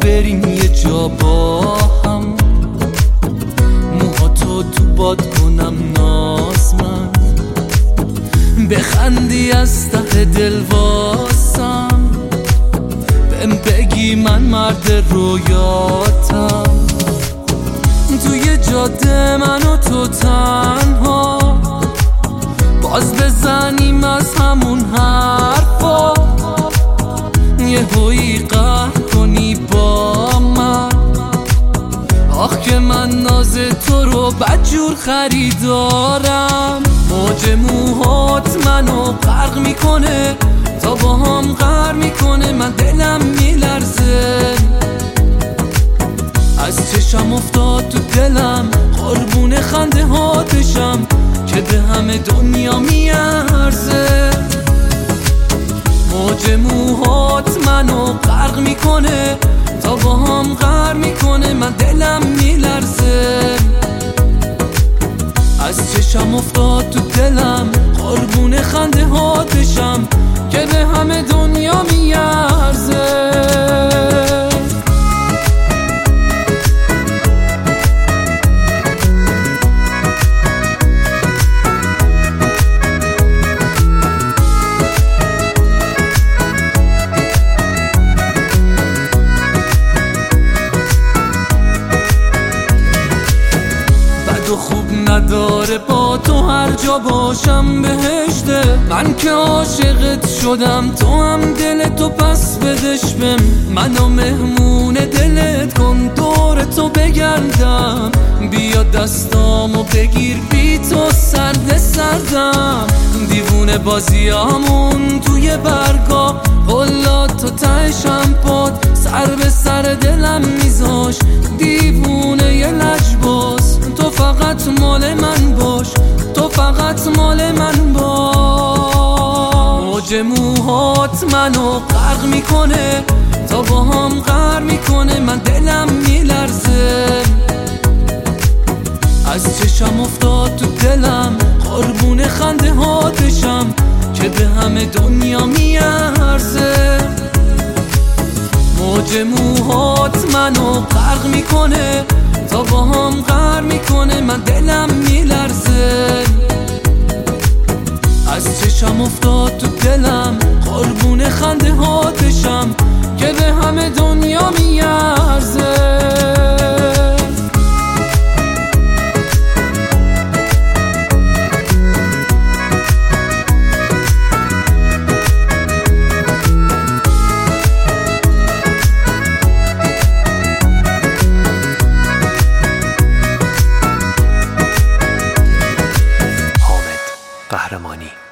بریم یه جا با هم، موهاتو تو باد کنم ناز من، بخندی از ته دل واسم، بهم بگی من مرد رویاتم، توی جاده من و تو تنها باز بزنیم از همون حرفا، یه هویی قهر کنی با من. آخ که من ناز تو رو بدجور خریدارم، موج موهات منو غرق میکنه، تا با هم غر میکنه، من دلم میلرزه، از چشم افتاد تو دلم، قربون خنده ها بشم که به همه دنیا میارزه. موج موهات منو غرق میکنه، تا با هم غر میکنه، من دلم میلرزه، از چشم افتاد تو دلم، قربون خنده ها بشم که به همه دنیا میارزه. خوب نداره با تو هر جا باشم بهشته، من که عاشقت شدم، تو هم دلتو پس بدش بهم، منو مهمون دلت کن، دور تو بگردم، بیا دستامو بگیر، بی تو سرد سردم، دیوونه بازیامون توی برگا، قلات تو تهشم پاد، سر به سر دلم میذاش، دیوونه یه لجباز، تو فقط مال من باش، تو فقط مال من باش. موج موهات منو غرق میکنه، تا با هم غر میکنه، من دلم میلرزه، از چشم افتاد تو دلم، قربون خنده ها بشم که به همه دنیا میارزه. موج موهات منو غرق میکنه، تا با هم غر میکنه، من دلم میلرزه، از چشم افتاد تو دلم، قربون خنده ها بشم که به همه دنیا میارزه. قهرمانی